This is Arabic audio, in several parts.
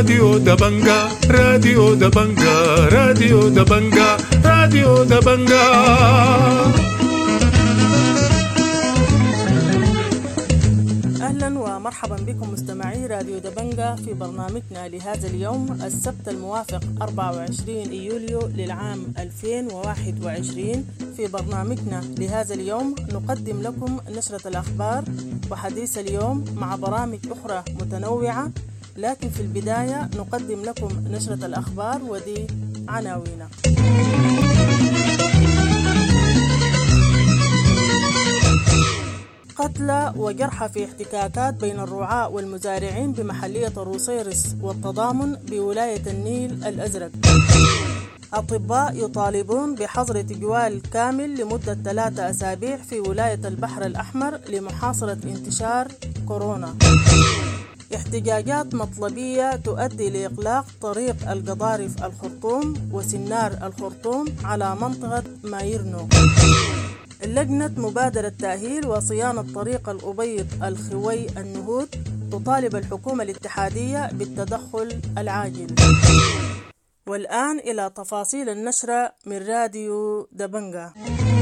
راديو دبنجا راديو دبنجا راديو دبنجا راديو دبنجا. أهلا ومرحبا بكم مستمعي راديو دبنجا في برنامجنا لهذا اليوم السبت الموافق 24 يوليو للعام 2021. في برنامجنا لهذا اليوم نقدم لكم نشرة الأخبار وحديث اليوم مع برامج أخرى متنوعة، لكن في البداية نقدم لكم نشرة الأخبار ودي عناوينها. قتلى وجرحى في احتكاكات بين الرعاة والمزارعين بمحلية الروسيرس والتضامن بولاية النيل الأزرق. أطباء يطالبون بحظر تجوال كامل لمدة 3 أسابيع في ولاية البحر الأحمر لمحاصرة انتشار كورونا. احتجاجات مطلبية تؤدي لإغلاق طريق القضارف الخرطوم وسنار الخرطوم على منطقة مايرنو. لجنة مبادرة تأهيل وصيانة طريق الأبيض الخوي النهود تطالب الحكومة الاتحادية بالتدخل العاجل. والآن إلى تفاصيل النشرة من راديو دبنجا.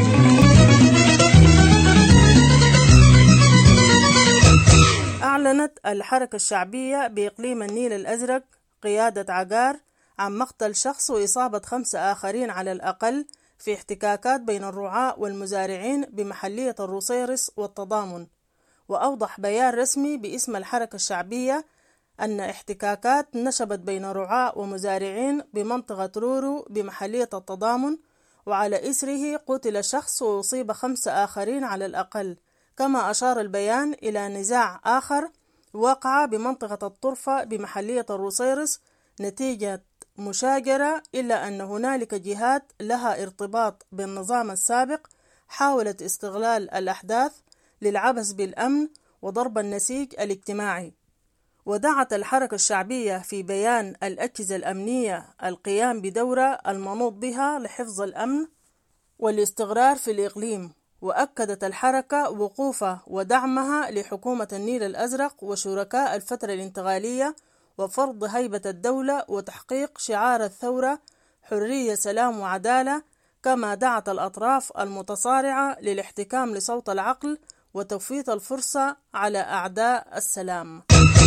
أعلنت الحركة الشعبية بإقليم النيل الأزرق قيادة عقار عن مقتل شخص وإصابة 5 آخرين على الأقل في احتكاكات بين الرعاة والمزارعين بمحلية الروسيرس والتضامن. وأوضح بيان رسمي باسم الحركة الشعبية أن احتكاكات نشبت بين رعاة ومزارعين بمنطقة رورو بمحلية التضامن، وعلى إثره قتل شخص وأصيب 5 آخرين على الأقل. كما أشار البيان إلى نزاع آخر وقع بمنطقة الطرفة بمحلية الروسيرس نتيجة مشاجرة، إلا أن هنالك جهات لها ارتباط بالنظام السابق حاولت استغلال الأحداث للعبث بالأمن وضرب النسيج الاجتماعي. ودعت الحركة الشعبية في بيان الأجهزة الأمنية القيام بدورة المنوط بها لحفظ الأمن والاستقرار في الإقليم. وأكدت الحركة وقوفها ودعمها لحكومة النيل الأزرق وشركاء الفترة الانتقالية وفرض هيبة الدولة وتحقيق شعار الثورة حرية سلام وعدالة. كما دعت الأطراف المتصارعة للاحتكام لصوت العقل وتفويت الفرصة على أعداء السلام.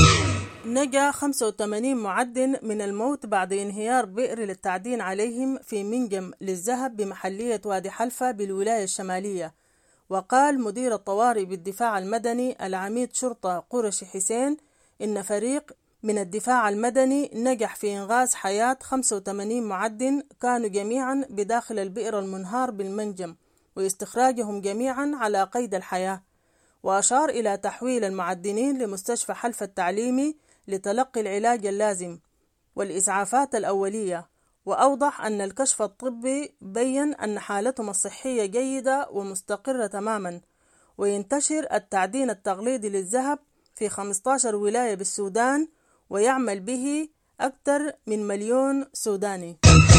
نجا 85 معدن من الموت بعد انهيار بئر للتعدين عليهم في منجم للذهب بمحلية وادي حلفة بالولاية الشمالية. وقال مدير الطوارئ بالدفاع المدني العميد شرطة قرشي حسين إن فريق من الدفاع المدني نجح في إنقاذ حياة 85 معدن كانوا جميعا بداخل البئر المنهار بالمنجم واستخراجهم جميعا على قيد الحياة. وأشار إلى تحويل المعدنين لمستشفى حلفة التعليمي لتلقي العلاج اللازم والإسعافات الأولية. وأوضح أن الكشف الطبي بيّن أن حالتهم الصحية جيدة ومستقرة تماما. وينتشر التعدين التقليدي للذهب في 15 ولاية بالسودان ويعمل به أكثر من 1,000,000 سوداني.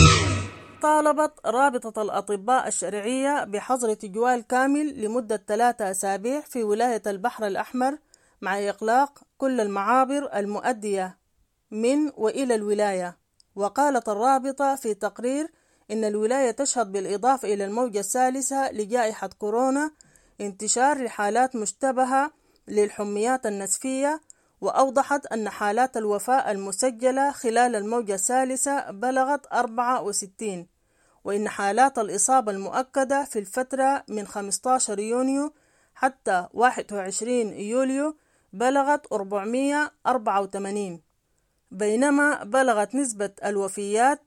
طالبت رابطة الأطباء الشرعية بحظر تجوال كامل لمدة 3 أسابيع في ولاية البحر الأحمر مع إغلاق كل المعابر المؤدية من وإلى الولاية. وقالت الرابطة في تقرير إن الولاية تشهد بالإضافة إلى الموجة الثالثة لجائحة كورونا انتشار حالات مشتبهة للحميات النسفية. وأوضحت أن حالات الوفاة المسجلة خلال الموجة الثالثة بلغت 64، وإن حالات الإصابة المؤكدة في الفترة من 15 يونيو حتى 21 يوليو بلغت 484، بينما بلغت نسبة الوفيات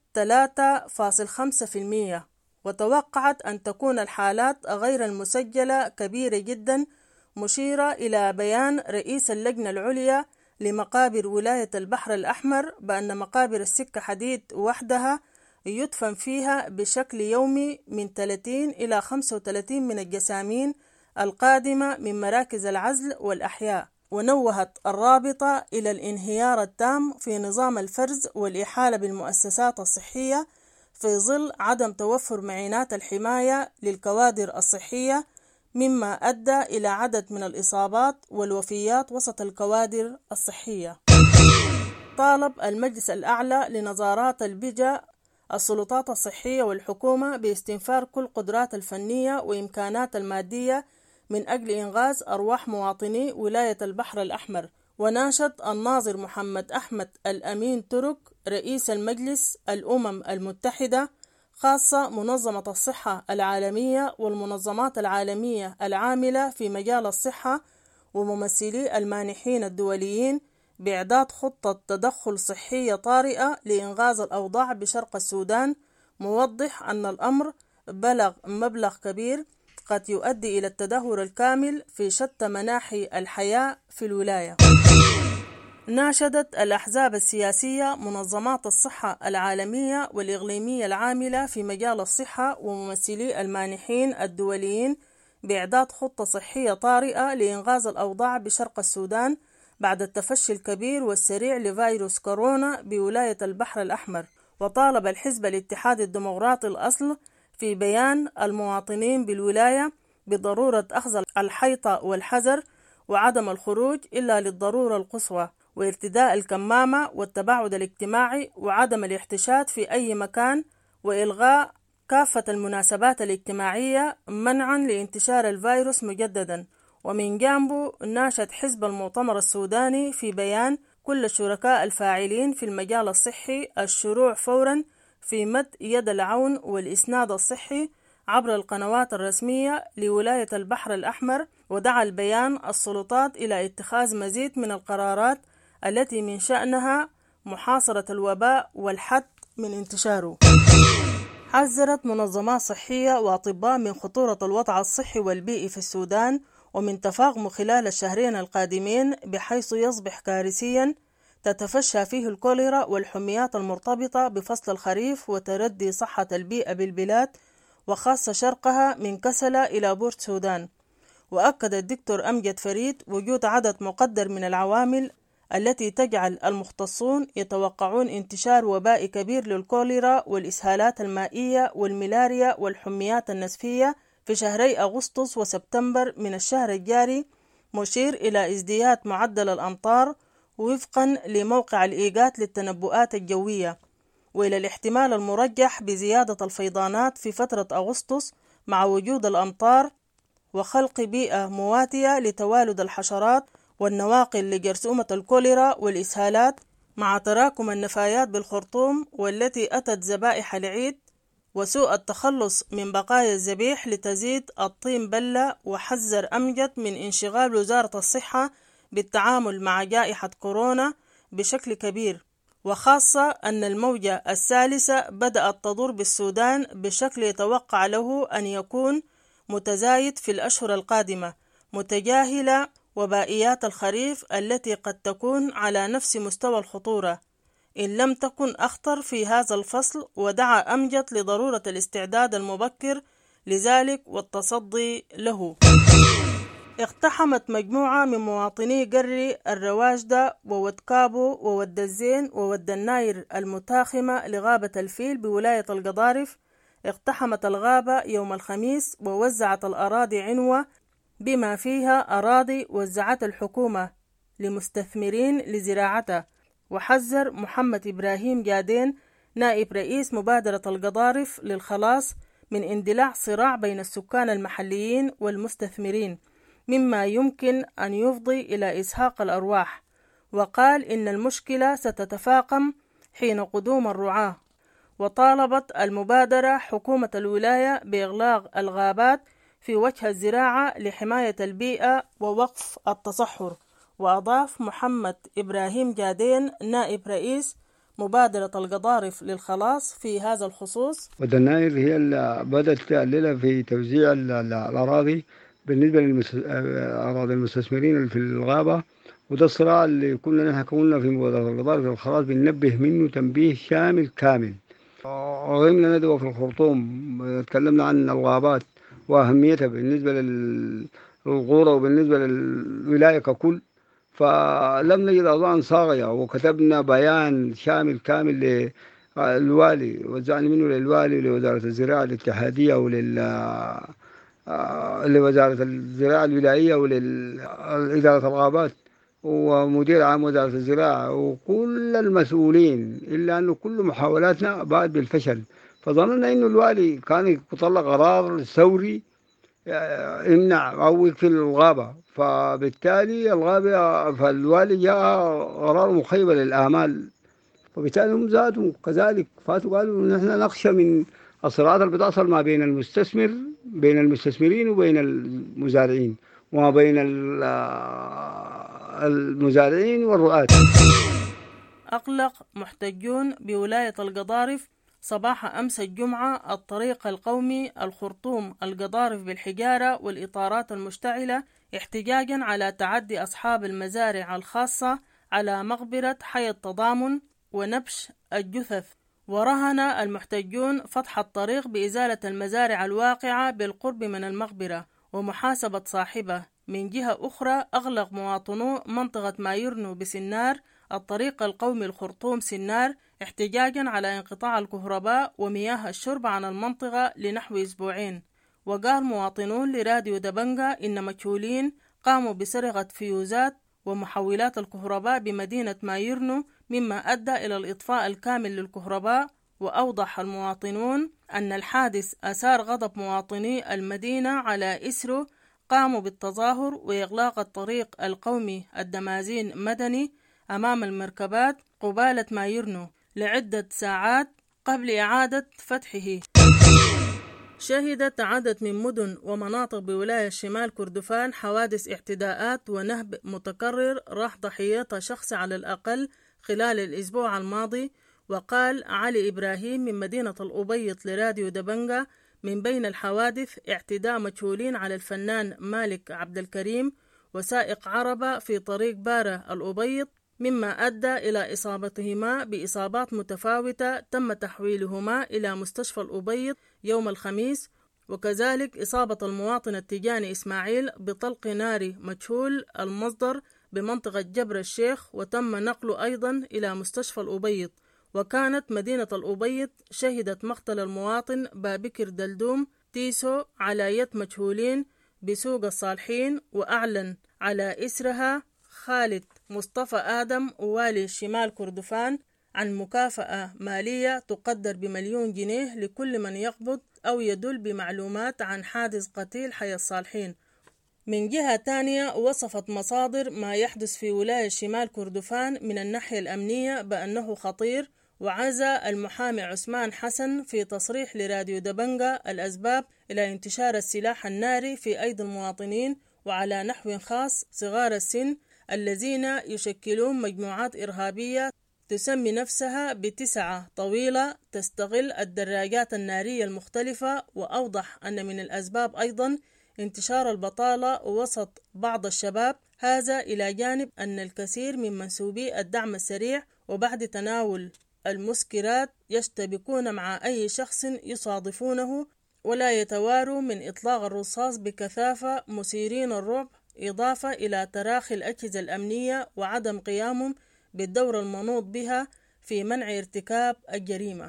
3.5%. وتوقعت أن تكون الحالات غير المسجلة كبيرة جدا، مشيرة إلى بيان رئيس اللجنة العليا لمقابر ولاية البحر الأحمر بأن مقابر السكة حديد وحدها يدفن فيها بشكل يومي من 30 إلى 35 من الجسامين القادمة من مراكز العزل والأحياء. ونوهت الرابطة إلى الانهيار التام في نظام الفرز والإحالة بالمؤسسات الصحية في ظل عدم توفر معينات الحماية للكوادر الصحية، مما أدى إلى عدد من الإصابات والوفيات وسط الكوادر الصحية. طالب المجلس الأعلى لنظارات البيئة السلطات الصحية والحكومة باستنفار كل قدرات الفنية وإمكانات المادية من أجل إنقاذ أرواح مواطني ولاية البحر الأحمر. وناشد الناظر محمد أحمد الأمين ترك رئيس المجلس الأمم المتحدة خاصة منظمة الصحة العالمية والمنظمات العالمية العاملة في مجال الصحة وممثلي المانحين الدوليين بإعداد خطة تدخل صحية طارئة لإنقاذ الأوضاع بشرق السودان، موضح أن الأمر بلغ مبلغ كبير قد يؤدي إلى التدهور الكامل في شتى مناحي الحياة في الولاية. ناشدت الأحزاب السياسية منظمات الصحة العالمية والإقليمية العاملة في مجال الصحة وممثلي المانحين الدوليين بإعداد خطة صحية طارئة لإنقاذ الأوضاع بشرق السودان بعد التفشي الكبير والسريع لفيروس كورونا بولاية البحر الأحمر. وطالب الحزب الاتحادي الديمقراطي الأصل في بيان المواطنين بالولاية بضرورة أخذ الحيطة والحذر وعدم الخروج إلا للضرورة القصوى، وارتداء الكمامة والتباعد الاجتماعي وعدم الاحتشاد في أي مكان، وإلغاء كافة المناسبات الاجتماعية منعا لانتشار الفيروس مجددا. ومن جانبه ناشد حزب المؤتمر السوداني في بيان كل الشركاء الفاعلين في المجال الصحي الشروع فورا في مد يد العون والإسناد الصحي عبر القنوات الرسمية لولاية البحر الأحمر. ودعا البيان السلطات إلى اتخاذ مزيد من القرارات التي من شأنها محاصرة الوباء والحد من انتشاره. حذرت منظمات صحية وأطباء من خطورة الوضع الصحي والبيئي في السودان ومن تفاقمه خلال الشهرين القادمين بحيث يصبح كارثيا تتفشى فيه الكوليرا والحميات المرتبطة بفصل الخريف وتردي صحة البيئة بالبلاد وخاصة شرقها من كسلة إلى بورت سودان. وأكد الدكتور أمجد فريد وجود عدد مقدر من العوامل التي تجعل المختصون يتوقعون انتشار وباء كبير للكوليرا والإسهالات المائية والملاريا والحميات النسفية في شهري أغسطس وسبتمبر من الشهر الجاري، مشير إلى ازدياد معدل الأمطار وفقا لموقع الإيجات للتنبؤات الجوية، وإلى الاحتمال المرجح بزيادة الفيضانات في فترة أغسطس مع وجود الأمطار وخلق بيئة مواتية لتوالد الحشرات والنواقل لجرثومة الكوليرا والإسهالات مع تراكم النفايات بالخرطوم والتي أتت ذبائح العيد وسوء التخلص من بقايا الذبيح لتزيد الطين بلة. وحذر أمجد من انشغال وزارة الصحة بالتعامل مع جائحة كورونا بشكل كبير، وخاصة أن الموجة الثالثة بدأت تضر بالسودان بشكل يتوقع له أن يكون متزايد في الأشهر القادمة، متجاهلة وبائيات الخريف التي قد تكون على نفس مستوى الخطورة إن لم تكن أخطر في هذا الفصل. ودعا أمجد لضرورة الاستعداد المبكر لذلك والتصدي له. اقتحمت مجموعة من مواطني قري الرواجدة وود كابو وود الزين وود الناير المتاخمة لغابة الفيل بولاية القضارف. اقتحمت الغابة يوم الخميس ووزعت الأراضي عنوة بما فيها أراضي وزعت الحكومة لمستثمرين لزراعتها. وحذر محمد إبراهيم جادين نائب رئيس مبادرة القضارف للخلاص من اندلاع صراع بين السكان المحليين والمستثمرين مما يمكن أن يفضي إلى إزهاق الأرواح، وقال إن المشكلة ستتفاقم حين قدوم الرعاة. وطالبت المبادرة حكومة الولاية بإغلاق الغابات في وجه الزراعة لحماية البيئة ووقف التصحر. وأضاف محمد إبراهيم جادين نائب رئيس مبادرة القضارف للخلاص في هذا الخصوص: ودناير هي اللي بدأت تقللها في توزيع الأراضي بالنسبة لأراضي المستثمرين اللي في الغابة، وده الصراع اللي كنا في مبادرة القضارف للخلاص بننبه منه تنبيه شامل كامل. وغيمنا ندوة في الخرطوم تكلمنا عن الغابات وأهميتها بالنسبة للقرى وبالنسبة للولاية ككل، فلم نجد أوضاع صاغية وكتبنا بيان شامل كامل للوالي، وزعنا منه للوالي ولوزارة الزراعة الاتحادية لوزارة الزراعة الولاية ولإدارة الغابات، ومدير عام وزارة الزراعة وكل المسؤولين، إلا أنه كل محاولاتنا باءت بالفشل. فظننا أنه الوالي كان يطلق قرار ثوري يمنع أو يقفل الغابة، فبالتالي فالوالي جاء قرار مخيب للآمال، وبالتالي هم زادوا كذلك فاتوا قالوا نحن نخشى من الصراعات اللي بتحصل ما بين بين المستثمرين وبين المزارعين، وما بين المزارعين والرعاة. أغلق محتجون بولاية القضارف صباح أمس الجمعة الطريق القومي الخرطوم القضارف بالحجارة والإطارات المشتعلة احتجاجا على تعدي أصحاب المزارع الخاصة على مقبرة حي التضامن ونبش الجثث. ورهن المحتجون فتح الطريق بإزالة المزارع الواقعة بالقرب من المقبرة ومحاسبة صاحبه. من جهة أخرى أغلق مواطنو منطقة مايرنو بسنار الطريق القومي الخرطوم سنار احتجاجا على انقطاع الكهرباء ومياه الشرب عن المنطقة لنحو أسبوعين. وقال مواطنون لراديو دبنجا إن مجهولين قاموا بسرقة فيوزات ومحولات الكهرباء بمدينة مايرنو مما أدى إلى الإطفاء الكامل للكهرباء. وأوضح المواطنون أن الحادث أثار غضب مواطني المدينة على إثره قاموا بالتظاهر وإغلاق الطريق القومي الدمازين مدني أمام المركبات قبالة مايرنو لعدة ساعات قبل إعادة فتحه. شهدت عدد من مدن ومناطق بولاية شمال كردفان حوادث اعتداءات ونهب متكرر راح ضحيتها شخص على الأقل خلال الأسبوع الماضي. وقال علي إبراهيم من مدينة الأبيض لراديو دبنجا من بين الحوادث اعتداء مجهولين على الفنان مالك عبد الكريم وسائق عربة في طريق بارة الأبيض مما أدى إلى إصابتهما بإصابات متفاوتة تم تحويلهما إلى مستشفى الأبيض يوم الخميس. وكذلك إصابة المواطن التجاني إسماعيل بطلق ناري مجهول المصدر بمنطقة جبر الشيخ وتم نقله أيضا إلى مستشفى الأبيض. وكانت مدينة الأبيض شهدت مقتل المواطن بابكر دلدوم تيسو على يد مجهولين بسوق الصالحين. وأعلن على إسرها خالد مصطفى آدم والي شمال كردفان عن مكافأة مالية تقدر ب1,000,000 جنيه لكل من يقبض أو يدل بمعلومات عن حادث قتيل حي الصالحين. من جهة تانية وصفت مصادر ما يحدث في ولاية شمال كردفان من الناحية الأمنية بأنه خطير. وعزى المحامي عثمان حسن في تصريح لراديو دبنجا الأسباب إلى انتشار السلاح الناري في أيدي المواطنين وعلى نحو خاص صغار السن الذين يشكلون مجموعات إرهابية تسمي نفسها بتسعة طويلة تستغل الدراجات النارية المختلفة. وأوضح أن من الأسباب أيضا انتشار البطالة وسط بعض الشباب، هذا إلى جانب أن الكثير من منسوبي الدعم السريع وبعد تناول المسكرات يشتبكون مع أي شخص يصادفونه ولا يتواروا من إطلاق الرصاص بكثافة مثيرين الرعب، إضافة إلى تراخي الأجهزة الأمنية وعدم قيامهم بالدور المنوط بها في منع ارتكاب الجريمة.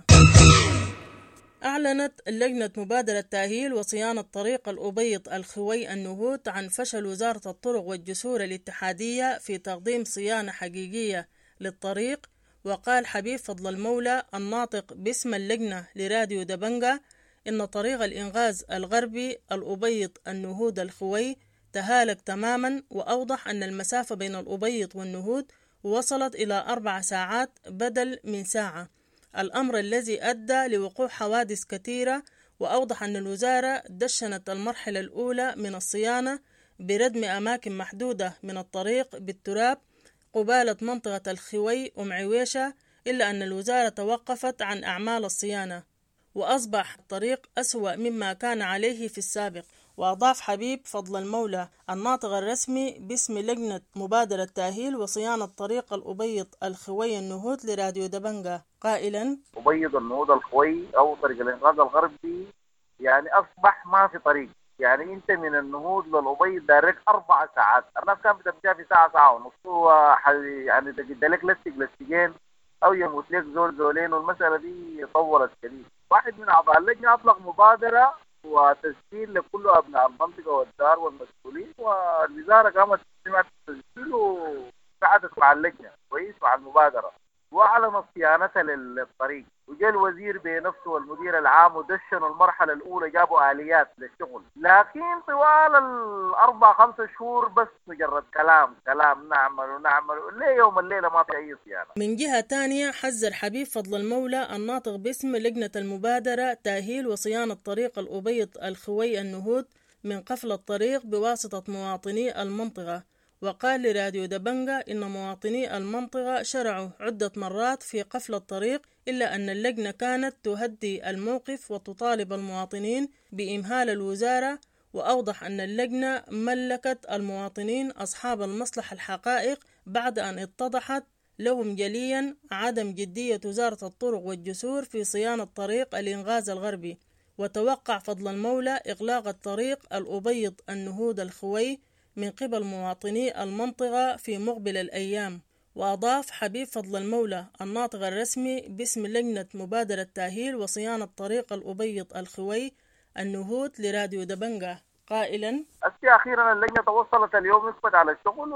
أعلنت لجنة مبادرة تأهيل وصيانة طريق الأبيض الخوي النهوت عن فشل وزارة الطرق والجسور الاتحادية في تقديم صيانة حقيقية للطريق. وقال حبيب فضل المولى الناطق باسم اللجنة لراديو دبنجا إن طريق الإنغاز الغربي الأبيض النهود الخوي تهالك تماما. وأوضح أن المسافة بين الأبيض والنهود وصلت إلى 4 ساعات بدل من ساعة، الأمر الذي أدى لوقوع حوادث كثيرة. وأوضح أن الوزارة دشنت المرحلة الأولى من الصيانة بردم أماكن محدودة من الطريق بالتراب قبالة منطقة الخوي ومعويشة، إلا أن الوزارة توقفت عن أعمال الصيانة وأصبح الطريق أسوأ مما كان عليه في السابق. وأضاف حبيب فضل المولى الناطق الرسمي باسم لجنة مبادرة تأهيل وصيانة طريق الأبيض الخوي النهود لراديو دبنجا قائلا: أبيض النهود الخوي أو طريق الإنقاذ الغربي يعني أصبح ما في طريق، يعني أنت من النهود للأبيض دارك 4 ساعات، الناس كانت بتمشيها في ساعة ونص، يعني تجد لك لستين أو يموت لك زولين، والمسألة دي طولت كثير. واحد من أعضاء اللجنة أطلق مبادرة وتسجيل لكل أبناء المنطقة والدار والمسؤولين، والوزارة قامت بتسجيل قعدت مع اللجنة كويس مع المبادرة وأعلنت صيانتها للطريق، وجاء الوزير بنفسه والمدير العام ودشنوا المرحلة الأولى، جابوا آليات للشغل، لكن طوال 4-5 شهور بس مجرد كلام نعمل ليه يوم الليلة ما في أي صيانة. من جهة تانية حذر حبيب فضل المولى الناطق باسم لجنة المبادرة تأهيل وصيانة طريق الأبيض الخوي النهود من قفل الطريق بواسطة مواطني المنطقة، وقال لراديو دبنجة إن مواطني المنطقة شرعوا عدة مرات في قفل الطريق، إلا أن اللجنة كانت تهدي الموقف وتطالب المواطنين بإمهال الوزارة، وأوضح أن اللجنة ملكت المواطنين أصحاب المصلحة الحقائق بعد أن اتضحت لهم جليا عدم جدية وزارة الطرق والجسور في صيانة طريق الإنغاز الغربي. وتوقع فضل المولى إغلاق الطريق الأبيض النهود الخوي من قبل مواطني المنطقة في مقبل الأيام. وأضاف حبيب فضل المولى الناطق الرسمي باسم لجنة مبادرة تأهيل وصيانة طريق الأبيض الخوي النهود لراديو دبنجة قائلا: أخيرا اللجنة توصلت اليوم نثبت على الشغل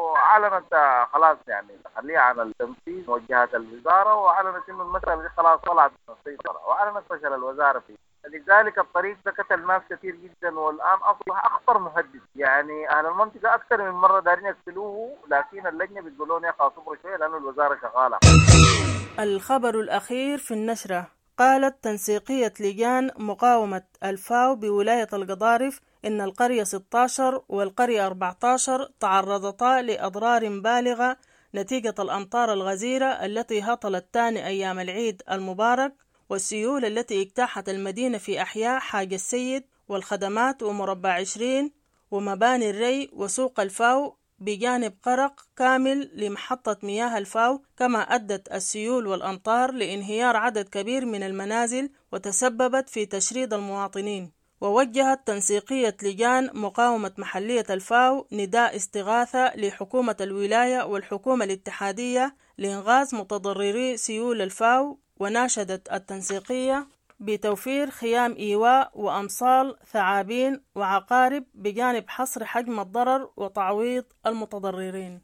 وأعلنت خلاص يعني تخليها عن التنفيذ وجهات الوزارة، وأعلنت إنه المسألة دي خلاص طلعت من السيطرة، وأعلنت فشل الوزارة فيه. لذلك الطريق ده قتل ناس كثير جدا، والآن أصبح أخطر مهدد. يعني أهل المنطقة أكثر من مرة دارين يقتلوه، لكن اللجنة بتقولون يا أخي صبروا شوية لأنه الوزارة شغالة. الخبر الأخير في النشرة: قالت تنسيقية لجان مقاومة الفاو بولاية القضارف إن القرية 16 والقرية 14 تعرضتا لأضرار بالغة نتيجة الأمطار الغزيرة التي هطلت ثاني أيام العيد المبارك، والسيول التي اجتاحت المدينة في أحياء حاج السيد والخدمات ومربع 20 ومباني الري وسوق الفاو، بجانب غرق كامل لمحطة مياه الفاو. كما أدت السيول والأمطار لانهيار عدد كبير من المنازل وتسببت في تشريد المواطنين. ووجهت تنسيقية لجان مقاومة محلية الفاو نداء استغاثة لحكومة الولاية والحكومة الاتحادية لإنغاذ متضرري سيول الفاو، وناشدت التنسيقية بتوفير خيام إيواء وأمصال ثعابين وعقارب بجانب حصر حجم الضرر وتعويض المتضررين.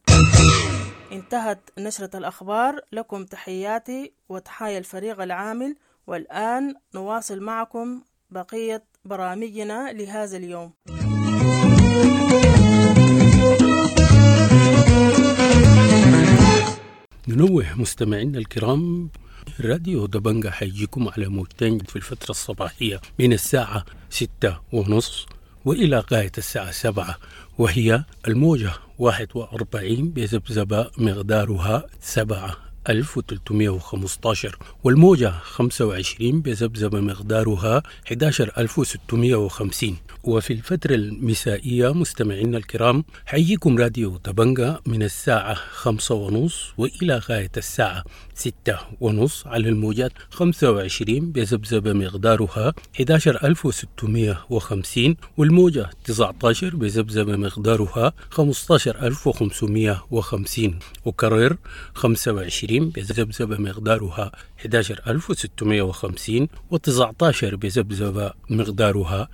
انتهت نشرة الأخبار. لكم تحياتي وتحايا الفريق العامل، والآن نواصل معكم بقية برامجنا لهذا اليوم. ننوه مستمعينا الكرام، راديو دبنجة حيجيكم على موجتين في الفترة الصباحية من الساعة 6:30 وإلى غاية الساعة 7، وهي الموجة 41 بذبذبة مقدارها 7315، والموجة 25 بذبذبة مقدارها 11650. وفي الفترة المسائية مستمعينا الكرام حييكم راديو دبنجة من الساعة 5:30 وإلى غاية الساعة 6:30 على الموجات 25 بذبذبة مقدارها 11650، والموجة 19 بذبذبة مقدارها 15550، وكرر 25 بذبذبة مقدارها 11650 و19 بذبذبة مقدارها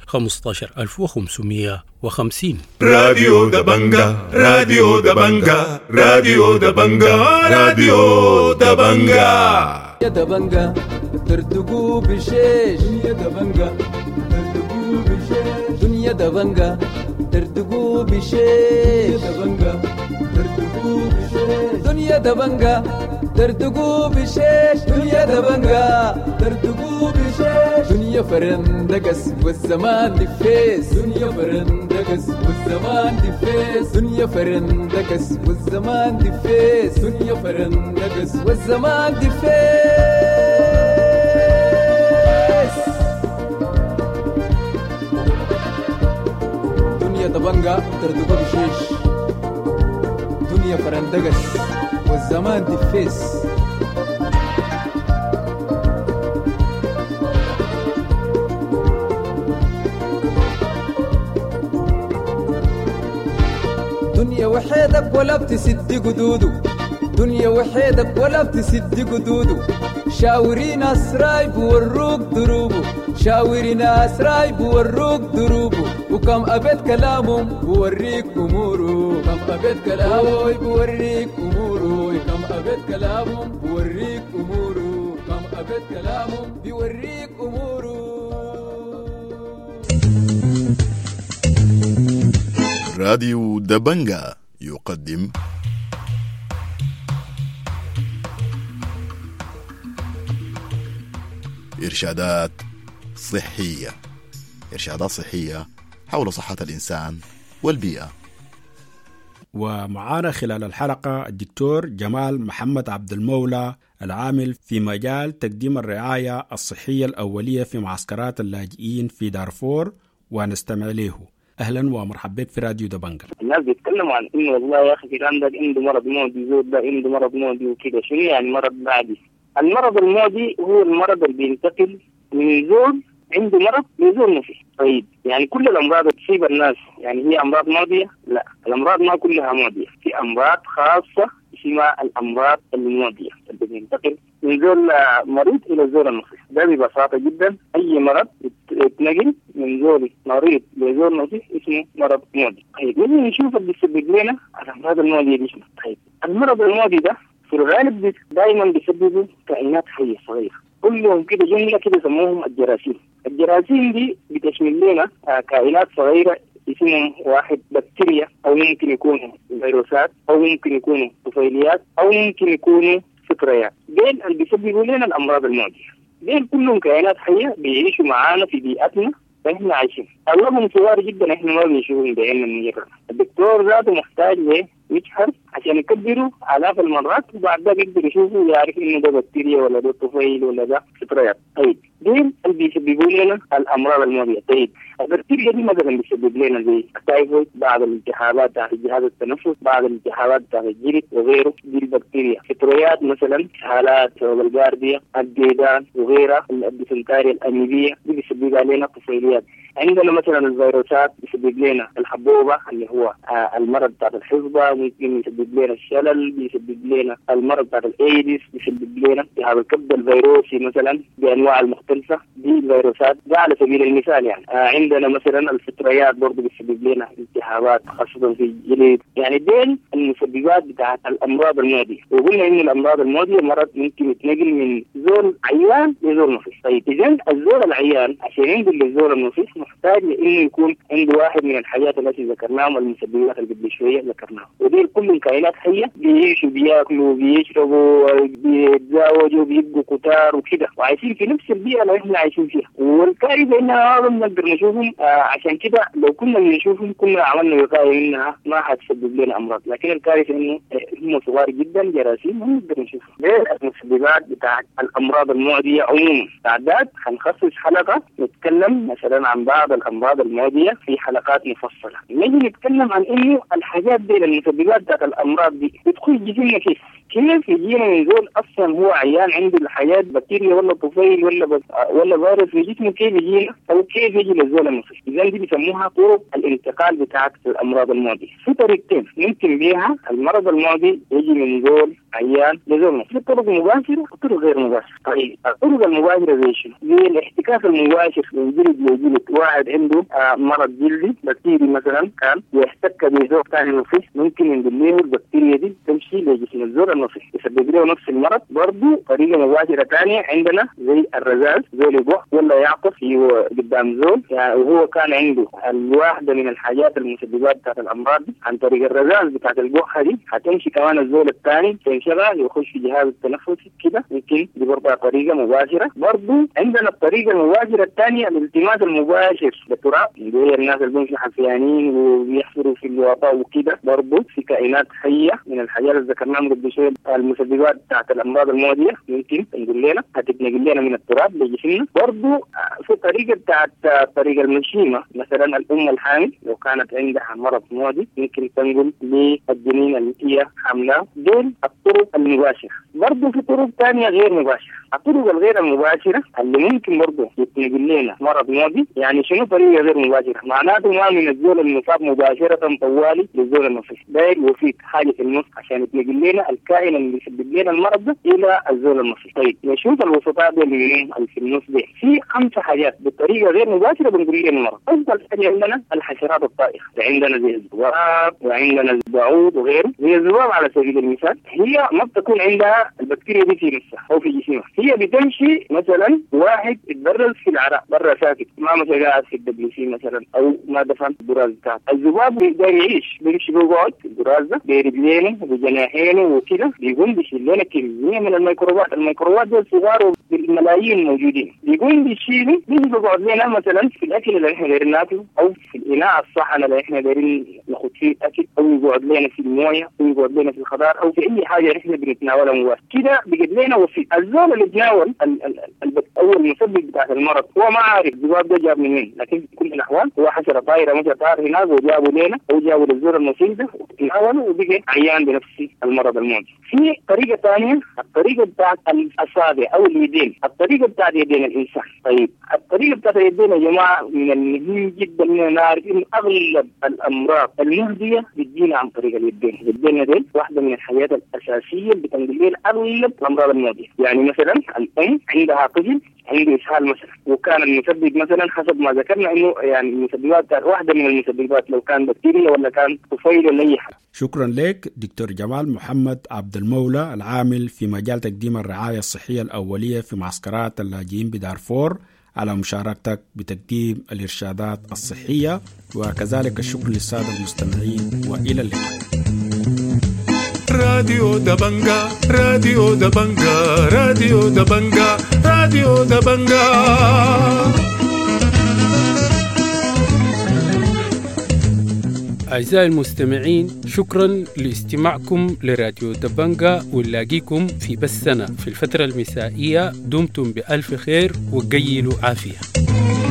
15550. راديو دبنجة راديو دبنجة راديو دبنجة راديو دبنجة يا دبنجة ترتقوا بشيش، يا دبنجة ترتقوا بشيش، دنيا دبنجة ترتقوا بشيش، يا دبنجة ترتقوا بشيش، دنيا دبنجة ترتقوا بشيش، دنيا دبنجة ترتقوا بشيش، دنيا فرندقس والزمان دفيس، دنيا فرندقس والزمان دفيس، دنيا فرندقس والزمان دفيس، دنيا فرندقس والزمان دفيس، دنيا دبنجة ترتقوا بشيش، دنيا فرندقس والزمان دفيس. دنيا وحيدك ولا بتسد قدوده، دنيا وحيدك ولا بتسد قدوده، شاوري ناس راي بوروك دروبه، شاوري ناس راي بوروك دروبه، وكم أبد كلامهم بوريك أموره، كم أبد كلامهم بوريك أموره. كلامه بيوريك أموره. راديو دبنجا يقدم إرشادات صحية. إرشادات صحية حول صحة الإنسان والبيئة. ومعانا خلال الحلقة الدكتور جمال محمد عبد المولى، العامل في مجال تقديم الرعاية الصحية الأولية في معسكرات اللاجئين في دارفور، ونستمع له. أهلا ومرحبا بك في راديو دبنجا. الناس بيتكلموا عن إنه والله يا أخي في عندك عنده مرض معدي، زود ده عنده مرض معدي وكده. شنو يعني مرض معدي؟ المرض المعدي هو المرض اللي بينتقل من زول عنده مرض لزول ما فيه. طيب يعني كل الأمراض تصيب الناس يعني هي أمراض معدية؟ لا، الأمراض ما كلها معدية، في أمراض خاصة اسمها الأمراض المعدية اللي بينتقل من زول مريض إلى زول المصري. ده ببساطة جدا أي مرض يتنقل من زول مريض لزول مصري اسمه مرض معدي. طيب نجي نشوف اللي بيسبب لنا الأمراض المعدية دي شنو. طيب المرض المعدي ده في الغالب دائما بيسببه كائنات حية صغيرة، كلهم كده جملة كده يسموهم الجراثيم. الجراثيم دي بتشمل لنا كائنات صغيرة اسمهم واحد بكتيريا، أو ممكن يكونوا فيروسات، أو ممكن يكونوا طفيليات، أو ممكن يكونوا فطريات. دين اللي بيسببوا لنا الأمراض المعدية. دين كلهم كائنات حية بيعيشوا معانا في بيئتنا فإحنا عايشين. أغلبهم صغار جدا إحنا ما بنشوفهم بعيننا المجرد. الدكتور ذاته محتاج يجحر عشان يكبروا آلاف المرات، وبعد ذلك يقدر يشوفوا ويعرف إنه ده بكتيريا ولا ده طفيل ولا ده فطريات. طيب دين اللي بيسببوا لنا الأمراض المعدية. طيب البكتيريا دي مثلا بيسبب لنا زي التايفويد، بعض الالتهابات تحت جهاز التنفس، بعض الالتهابات تحت الجلد وغيره. دي البكتيريا. فطريات مثلا حالات الجارديا، الديدان وغيرها، الديسنتاريا الأميبية دي بيسبب لنا طفيليات. عندنا مثلا الفيروسات بيسبب لنا الحبوبة اللي هو المرض بتاع الحصبة، ممكن يسبب لنا الشلل، بيسبب لنا المرض بتاع الايدس، بيسبب لنا التهاب الكبد الفيروسي مثلا بانواع المختلفة. دي الفيروسات ده على سبيل المثال. يعني عندنا مثلا الفطريات برضه بيسبب لنا التهابات خاصة في الجلد. يعني دين المسببات بتاعت الامراض المعدية. وقلنا ان الامراض المعدية مرض ممكن يتنقل من زول عيان لزول نفيس. طيب اذا الزول العيان عشان ينقل للزول النفيس محتاج انه يكون عنده واحد من الحاجات التي ذكرناهم، المسببات اللي قبل شويه ذكرناها. ودي كل كائنات حيه بيعيشوا بياكلوا بيشربوا بيتزاوجوا بيبقوا كتار وكده، وعايشين في نفس البيئه اللي احنا عايشين فيها. والكارثه انها ما بنقدر نشوفهم، عشان كده لو كنا بنشوفهم كنا عملنا وقايه منها ما حتسبب لنا امراض. لكن الكارثه انه هم صغار جدا جراثيم ما نقدر نشوفهم. غير المسببات بتاعت الامراض المعديه عموما تعداد هنخصص حلقه نتكلم مثلا عن بعض الامراض المعديه في حلقات مفصله. نجي نتكلم عن انه الحاجات دي المسببات بتاعت الامراض دي بتدخل جسمنا كيف يجينا من زول اصلا هو عيان عنده الحاجات بكتيريا ولا طفيل ولا فيروس في جسمه، كيف يجينا او كيف يجي للزول المصري. اذا دي بيسموها طرق الانتقال بتاعت الامراض المعديه. في طريقتين ممكن بيها المرض المعدي يجي من زول عيان لزول مصري، طرق مباشره وطرق غير مباشره. طيب الطرق المباشره زي شنو؟ زي الاحتكاك المباشر من جلد لجلد. واحد عنده مرض جلدي بكتيري مثلا كان يحتك بزول ثاني نفيس، ممكن ينقل له البكتيريا دي تمشي لجسم الزول النفيس يسبب له نفس المرض. برضه طريقه مباشره ثانيه عندنا زي الرذاذ، زول يبوح ولا يعطس قدام زول يعني وهو كان عنده الواحده من الحاجات المسببات بتاعت الامراض دي، عن طريق الرذاذ بتاعت البوحه دي هتمشي كمان الزول الثاني تنشغل يخش في جهاز التنفس كده، يمكن دي برضه طريقه مباشره. برضه عندنا الطريقه المباشره الثانيه الالتماس المباشر للتراب، اللي هي الناس اللي بيمشوا حفيانين وبيحفروا في الوطاء وكده. برضه في كائنات حيه من الحاجات اللي ذكرناها قبل شويه المسببات بتاعت الامراض المعديه ممكن تنقل لنا هتتنقل لنا من التراب لجسمنا. برضه في طريقه بتاعت الطريقه المشيمه، مثلا الام الحامل لو كانت عندها مرض معدي ممكن تنقل للجنين اللي هي حاملاه. دول الطرق المباشره. برضه في طرق ثانيه غير مباشره. الطرق الغير المباشره اللي ممكن برضه يتنقل لنا مرض معدي. يعني شنو طريقه غير مباشره؟ معناته ما من الزول المصاب مباشره طوالي للزول النفيس، داير وفيك حاجه في النص عشان يتنقل لنا الكائن اللي يسبب لنا المرض ده الى الزول النفيس. طيب نشوف الوسطاء دي اللي في النص دي. في 5 حاجات بطريقه غير مباشره بنقول لنا المرض. اول حاجه عندنا الحشرات الطائره، عندنا زي الذباب وعندنا البعوض وغيره. زي الذباب على سبيل المثال هي هي ما بتكون عندها البكتيريا دي في نفسها او في جسمها. هي بتمشي مثلا واحد يتبرز في العراق برا ساكت، ما مثلا قاعد في الدبليو مثلا او ما دفن البراز بتاعته. الذباب بيقدر يعيش، بيمشي بيقعد في البراز ده برجلينه وبجناحينه وكده، بيقوم بيشيل لنا كميه من الميكروبات. الميكروبات دول صغار بالملايين موجودين، بيقوم بيشيلوا، بيجي بيقعد لنا مثلا في الاكل اللي احنا دايرين ناكله او في الاناء الصحن اللي احنا دايرين ناخذ فيه اكل، او يقعد لنا في المويه، او يقعد لنا في الخضار، او في اي حاجه احنا بنتناولها مباشر كده. بيجد لنا وسيط. الزول اللي بيتناول اول المسبب بتاع المرض هو ما عارف الذباب ده جاب منين، لكن في كل الاحوال هو حشره طايره مثلا طار هناك وجابوا لنا او جابوا للزول المصيب ده وتناوله وبقى عيان بنفس المرض المعدي. في طريقه ثانيه، الطريقه بتاعت الاصابع او اليدين، الطريقه بتاعت يدين الانسان. طيب الطريقه بتاعت اليدين يا جماعه من المهم جدا ان نعرف ان اغلب الامراض المهديه بتجينا عن طريق اليدين. اليدين دي واحده من الحاجات الاساسيه اللي بتنقل لنا اغلب الامراض المهديه. يعني مثلا الام عندها طفل عنده اسهال مثلا، وكان المسبب مثلا حسب ما ذكرنا انه يعني المسببات واحده من المسببات، لو كان بكتيريا ولا كان طفيل ولا اي حاجه. شكرا لك دكتور جمال محمد عبد المولى، العامل في مجال تقديم الرعايه الصحيه الاوليه في معسكرات اللاجئين بدارفور، على مشاركتك بتقديم الارشادات الصحيه، وكذلك الشكر للساده المستمعين، والى اللقاء. راديو دبنجا، راديو دبنجا، راديو دبنجا، راديو دبنجا. أعزائي المستمعين، شكرا لاستماعكم لراديو دبنجا، ونلاقيكم في بثنا في الفترة المسائية. دمتم بألف خير وقيلوا عافية.